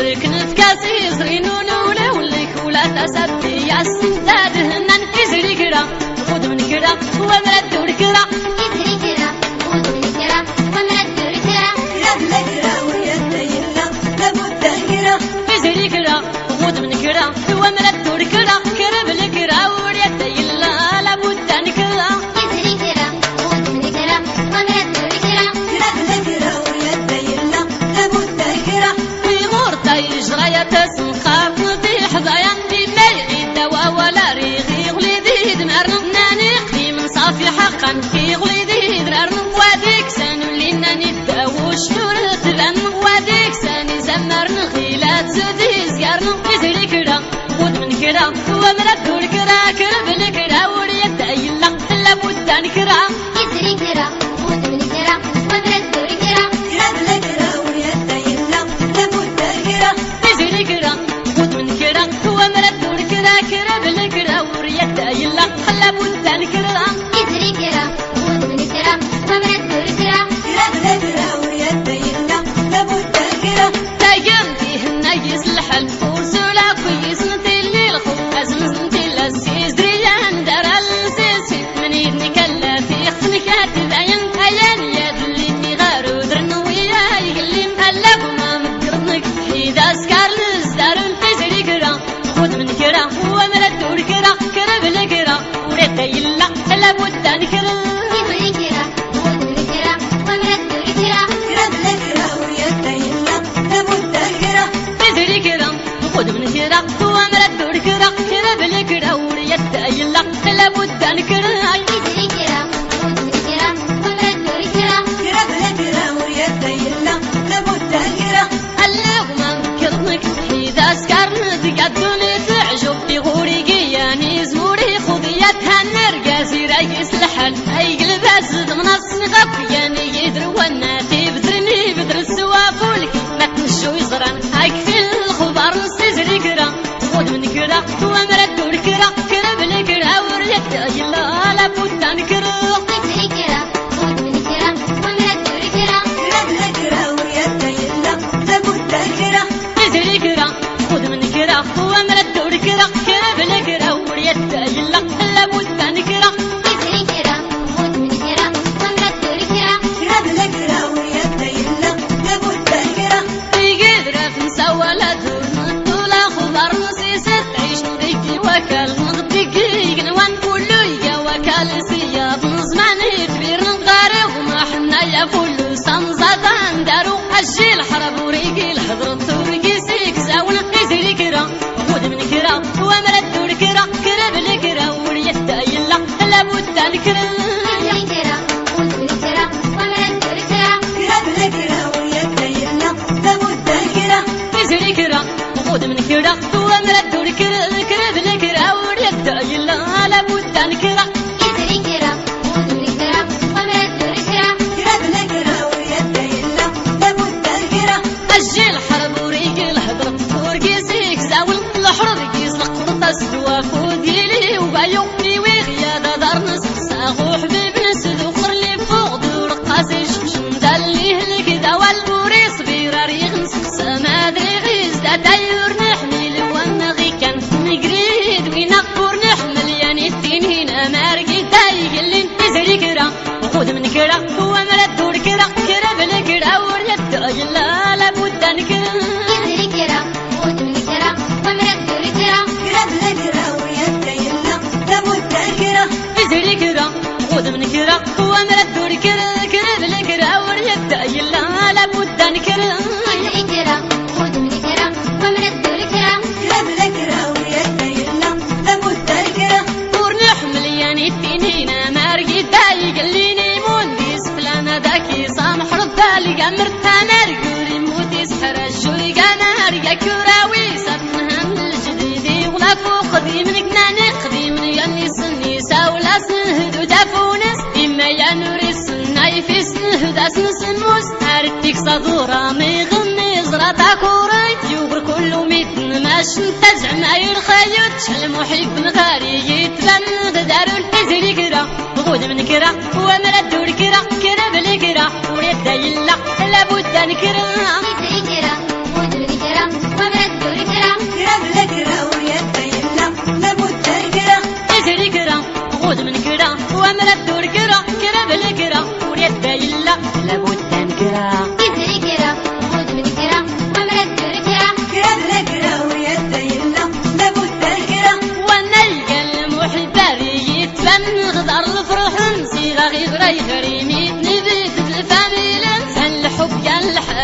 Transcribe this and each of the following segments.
كنت كاسي زرينون ولا ولك ولا تسبي يا السداد هنان يزري كرا خذ من كرا ومرد دور كرا يزري كرا خذ من كرا ومرد دور كرا ربنا كرا ويدينا لابد كرا يزري كرا خذ من كرا ومرد دور كرا كرا بالكرا ويدينا لابد كرا يزري كرا خذ من كرا ومرد دور كرا ربنا كرا ويدينا لابد كرا في غورتا يجرى يتسنخاف في حضايا ما يغيد دوا ولا ريغي غليدي دمرنا نانيقي من صافي حقا في غليدي درارنا واديك سانو لينا نداوش تورث لان واديك ساني زمرنا غيلات زودي زيارنا يزري كرا خذ من كرا ومرد دور كرا كرا بالكرا وريد ايلا لابد كرا يزري كرا خذ من كرا ومرد دور كرا ربنا كرا ويدينا لابد كرا يزري كرا خذ من كرا ومرد دور كرا كرا بالكرا وريد ايلا لابد كرا يزري كرا خذ من كرا ومرد دور كرا ربنا كرا ويدينا لابد كرا تايم فيه النايس الحل ورسولا كويس نتي الليل خو ازم نتي لسيز دريان دار السيس من يدني كلا في خصني كاتب عين عيان يا اللي غارو درنا ويا يقلي مقلب وما مقرنك اذا سكر الزدار تجري كرا خذ من كرا ومرد دور كرا كرا بالكرا وريت يلا لابد كرا يزري كرا خذ من كرا ومرد دور كرا ربنا كرا ويدينا لابد كرا يزري كرا خذ من كرا ومرد دور كرا كرا بالكرا وريت يلا لابد كرا يزري كرا خذ من كرا ومرد دور كرا ربنا كرا ويدينا لابد كرا اللهم كرنك إذا سكرت قدوني تعجب في غوري قياني زموري خذيتها النرقاسي ريس الحل أيقلب أسد من الصغب يعني يدرو الناتي بدرني بدر السوافولك ما تمشوا يزران هاك في الخبر نستجري كرا خذ من كرا ومرد دور كرا كرا بالكرا وريت يلا لابد كرا يزري كرا خذ من كرا ومرد دور كرا ربنا كرا ويدينا لابد كرا يزري كرا خذ من كرا ومرد دور كرا كرا بالكرا وريت يلا لابد كرا يزري كرا خذ من كرا ومرد دور كرا ربنا كرا ويدينا لابد كرا يقدر نسوى لا دور نطولة خضر نسيسة تعيش نضيكي وكال نغديكي يقنوان كله يقا وكال سياب نزمان كبير نغاري وما حنا يا فلو سمزادان دارو أجي الحرب وريقي الحضر التورقي سيك زاونا يزري كرا خذ من كرا ومرد دور كرا كرا بالكرا وريت يلا لابد كرا يزري كرا خذ من كرا ومرد دور كرا ربنا كرا ويدينا لابد كرا يزري كرا خذ من كرا ومرد دور كرا كرا بالكرا وريت يلا لابد كرا يزري كرا خذ من كرا ومرد دور كرا ربنا كرا ويدينا لابد كرا أجي الحرب وريقي الحضر ورقي سيك زاول الحرب كيس لقطة سدوا خوديلي وبايوقي وغيادة دار نسقسا غو حبيب نسد وخر لي فوق دور قاسي شمشم دالي هلك دوا البوري صغير ريغ نسقسا ما دري غيز دا دايور نحمل ونغي كان نقريد وينقبور نحمل يعني الدين هنا مارقي دايق اللي يزري كرا وخذ من كرا ومرد دور كرا كرا بالكرا وريت يلا لابد كرا يزري كرا خذ من كرا ومرد دور كرا ربنا كرا ويدينا لابد كرا يزري كرا خذ من كرا ومرد دور كرا كرا بالكرا وريت يلا لابد كرا يزري كرا خذ من كرا ومرد دور كرا ربنا كرا ويدينا لابد كرا ورنحمل يعني الدينينا مارقي دايق الليني مونديس فلانا داكي سامح ربالي قمرتها نارقوري موديس حرجوي قنارقا كراوي سبنها من الجديدي ولا فوق قديم نقناني قديم يعني سني ساولا سنهدو دافونس إما يا نوري السناي في سنهدا سنسنموس هارتك صدورة ميغمي زراتا كوراي يوبر كله ميتن ماش نتجع معي الخيوت المحب نغاري يتبن دارو الحزري كرا خذ من كرا ومرد دور كرا كرا بالكرا وريت يلا لابد كرا يزري كرا خذ من كرا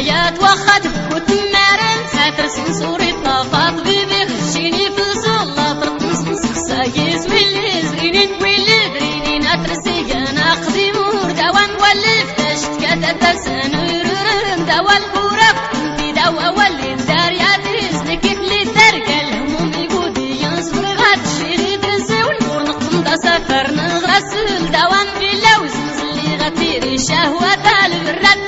يا توخد وتمارن ساتر سنسوري طافات بيبي خشيني في الصلاة ترقص نسخسايس ويلي زرينين ويلي برينين أترسي أنا قديم وردوان واللي فتشت كتبت سنورن دوال بورق انتي دوا واللي دار يا ترزنك اللي ترقى الهموم يقودي ينصبر غاد شيري ترزي والنور نقم دا سفر نغرسل دوان في اللوز اللي غتيري شهوة البرات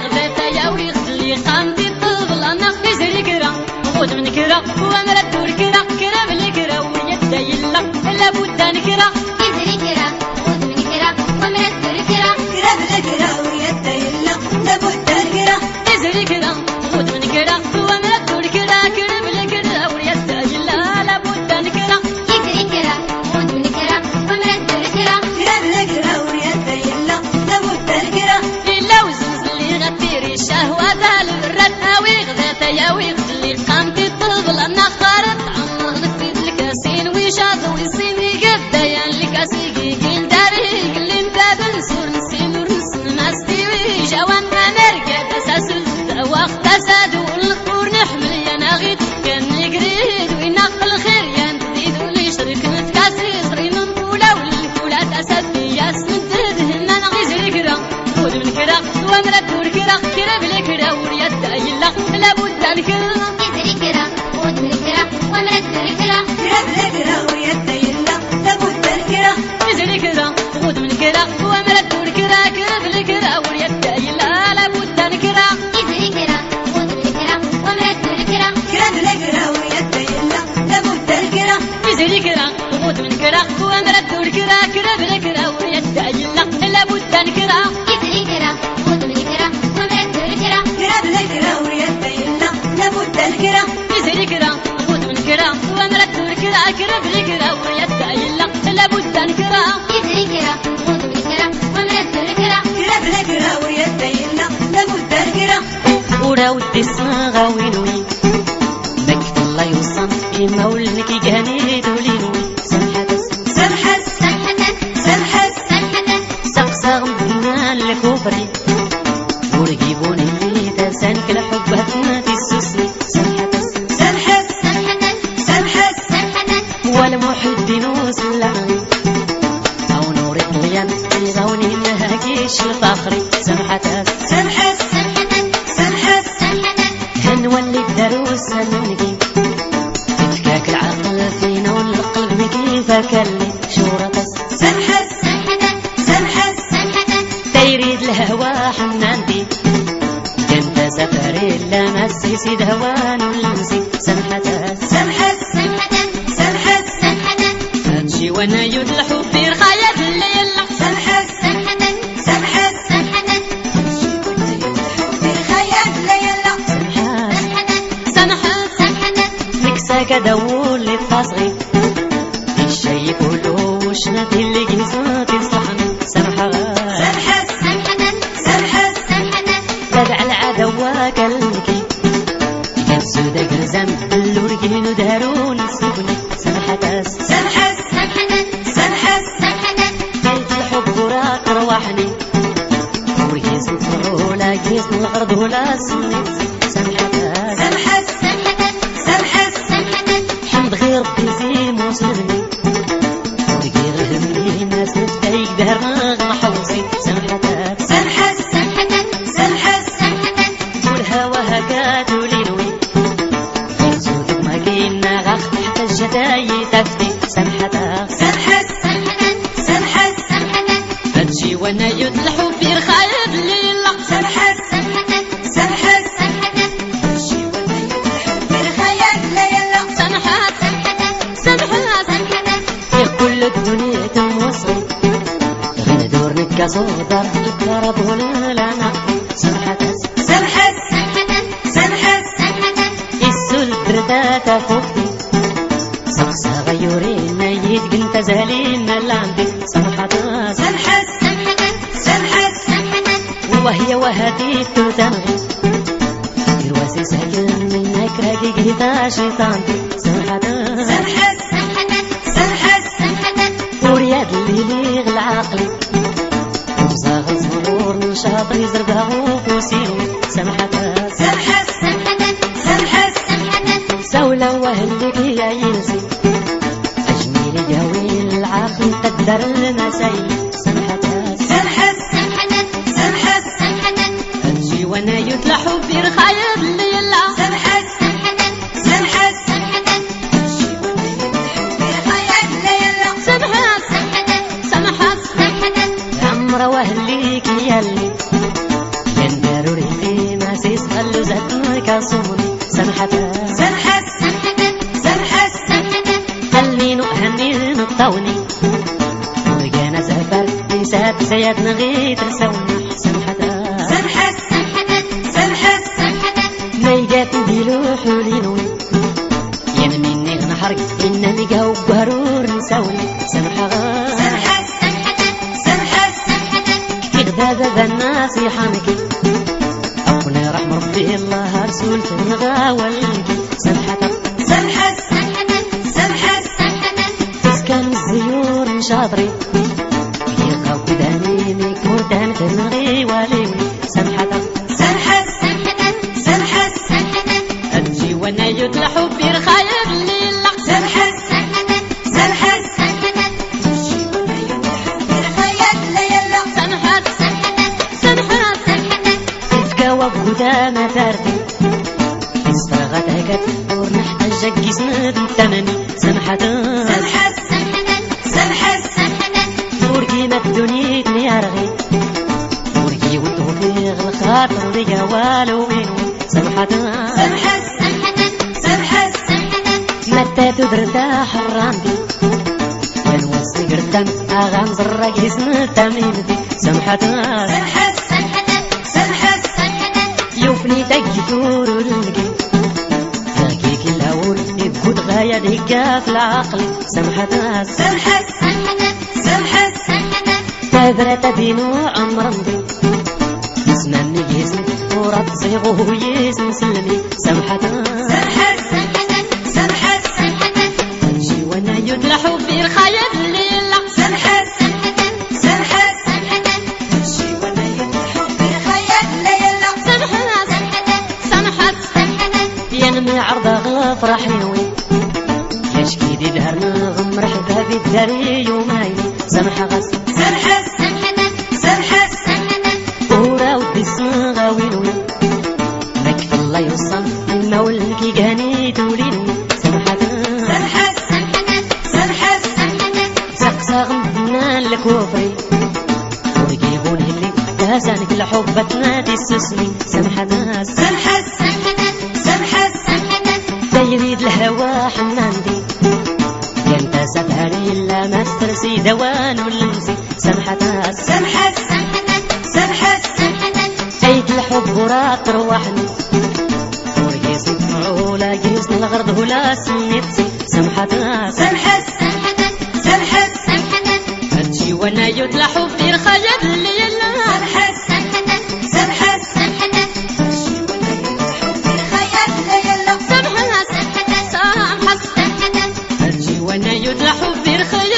خود من كرا وامرا الدور كرا كرا بالكرا ويدا يلا لابد نكرا يزري كرا خود من كرا وامرا الدور كرا كرا بالكرا ويدا يلا لابد نكرا يزري كرا خود من كرا وامرا الدور كرا كرا بالكرا ويدا يلا لابد نكرا يزري كرا خود من كرا وامرا الدور كرا كرا بالكرا ويدا يلا لابد نكرا إلا وزنز اللي غتيري الشهوة ذا البرات ويغذات يا ويغذلي قامتي الطفل أنا خارت عمر نفيد الكاسين ويشاط ويصين يقبدا يان الكاسي قيل داري قل باب نسور نسين ورنسن ماستي ويجاوان ما نرقى تساسل وقت تساد والقور نحمل يا ناغيد كان نقريد وينقل خير يا نديد واللي شريك نتكاسي صرين نطولة والفولة تساد يا سندد هنا نغيزر كرا خود من كرا وامرا الدور كرا كرا بلا كرا ورياد يلا لابد نكرا يزري كرا خود من كرا وامرا الدور كرا كرا بالكرا ويدا يلا لابد نكرا يزري كرا خود من كرا وامرا الدور كرا كرا بلا كرا ورياد يلا لابد نكرا يزري كرا خود من كرا وامرا الدور كرا كرا بالكرا ويدا يلا لابد نكرا يزري كرا خود من كرا وامرا الدور كرا كرا بلا كرا ورياد يلا لابد نكرا يزري كرا خود من كرا وامرا الدور كرا كرا بالكرا ويدا يلا لابد نكرا يزري كرا خود من كرا وامرا الدور كرا كرا بلا كرا ورياد يلا لابد نكرا يزري كرا خود من كرا وامرا الدور كرا كرا بالكرا ويدا يلا لابد نكرا ورا ودي الصاغة وينوي مكت الله يوصل إما ولنك جاني دولينوي سمحت سمحت سمحة سمحت سمحة سقساغ مدنا الكوبري ورقيبوني اللي تسانك لحبتنا تسوسني سمحت سمحت سمحة سمحت سمحة ولا محدين وسلعني أو نور طليان يغوني نهاكيش الفخري سمحت سمحت سمحة سمحت سمحة هنولي الدروس هنجي تفكاك العقل فينا والقلب كيفك اللي شورة سمحت سمحة سمحت سمحة تيريد الهوا حنانتي كنت سفري لمسي سيد هوان ولمسي سمحت سمحت سمحة سمحت سمحة امشي وانا يدلح في رخاية الليل سمحت سمحة سمحت سمحة في الخيال ليلا سمحت سمحة نكساك دول لفاصغي الشي كله وشنتي اللي جيزات يصلحني سمحت سمحت سمحة سمحت سمحة بدع العدوى كلمكي ينسو داك الزم اللورجين ودارون سكني سمحت سمحت سمحة سمحت سمحة بيت الحب وراك روحني ورجيز ولا جيز الغرض ولا سني سمحت سمحت سمحة سمحت سمحة حمد غير ربي زي مسلمني ورجير همني الناس نفتيك دهر محوصي سمحت سمحت سمحة سمحت سمحة والهوى هكات ولينوي يزود ما كينا غخ حتى الجداي تفتي سمحت سمحت سمحة سمحت سمحة فتشي وانا يدلح في رخاية الليل سمحت سمحة سمحت سمحة في الخيال ليلا سمحت سمحة سمحت في كل الدنيا تموصل غير دور نكاسودر الضرب ولا لنا سمحت سمحت سمحة سمحت سمحة السل برداتا فوقتي سقسا غيورين يتقن تزالين اللي عندي سمحت سمحت سمحة سمحت سمحة وهي وهدي تنغي يرواسي ساكن منك راقي قيتا شيطان سمحت سمحت سمحة سمحت سمحة ورياد اللي يغل عقلي وصاغ الزهور من شاطري زرقها وفوسيني سمحت سمحت سمحت سولة وهلك يا ينسي أجمل جوي العقل قدر المساي سمحت سمحت سمحت أمشي وانا يطلع حبي رخايب ليلا سمحت سمحت بالخيال ليلا سمحت سمحت عمرة وهليك ياللي يندروا ريحي ما سيسخلوا زهدنك صومني سمحت سمحت سمحت خليني نهني نطوني وجانا زفر نسات زياد نغيت رسوني سمحت سمحت سمحت ما يجات نديلو حولينوي ينميني نحرق إنني جو بهرور نسوي سمحت سمحت سمحت كذا الناس يحامكي أقول رحم ربي الله رسول في الغاولكي سمحت سمحت سمحت تسكن الزيور شاطري يلقاو كداني ميك مردان في المغي واليوي سمحت سمحت سمحت أمشي وانا يطلع حبي رخايب ليلا سمحت سمحت بالخيال ليلا سمحت سمحت تتكاوى بقدامى فارتي استرغت هكت دور نحتاج جسم الثمني سمحت سمحت سمحت دور كيما الدنيا تنيارغي دور كي ودوكي غلقات وريا والو وينو سمحت سمحت سمحت متى تدرتا حرامتي ونوصي قردان أغام زرق اسم التميمتي سمحت سمحت سمحت يوفني تجدور القي تركيك الأول يبقود غاية ديكا في العقل سمحت سمحت سمحت تبرة دينو عمر مضي اسمني يسم ورد صيغه يسم سلمي سمحت سمحت سمحت تمشي وانا يطلع حبي رخايب ليلا سمحت سمحت تمشي وانا يضحك بالخيال ليلا سمحت سمحت ينمي عرضه فرح نوي يشكي دي دهرنا غمر حبابي الداري يومايني سمح غس سمحت سمحت ورا ودي الصغا وينوي لك الله يوصل المولكي جاني تولينوي سمحت سمحت سمحت سقسا غمدنا الكوفري ويجيبون اللي تهزانك لحبتنا دي السسني سمحت سمحت سمحت يريد الهوى حنان دي ينتسب هري إلا ما استرسي دوان واللمسي سمحت سمحت سمحت أيد الحب وراك روحني ورقيس معولا جيسن الغرض ولا سنيتسي سمحت سمحت